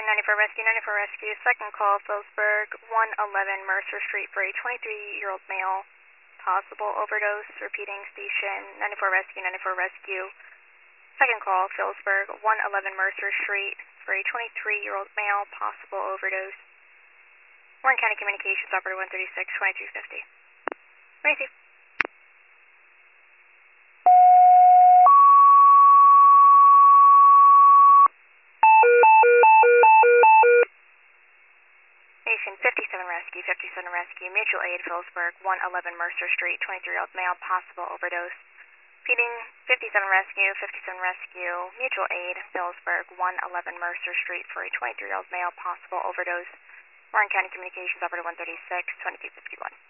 94 Rescue, 94 Rescue, second call, Phillipsburg, 111 Mercer Street for a 23-year-old male, possible overdose, repeating station, 94 Rescue, 94 Rescue, second call, Phillipsburg, 111 Mercer Street for a 23-year-old male, possible overdose. Warren County Communications, operator 136, 2350. Receive. Station 57 Rescue, 57 Rescue, Mutual Aid, Phillipsburg, 111 Mercer Street, 23-year-old male, possible overdose. Feeding 57 Rescue, 57 Rescue, Mutual Aid, Phillipsburg, 111 Mercer Street for a 23-year-old male, possible overdose. Warren County Communications, operator 136, 2251.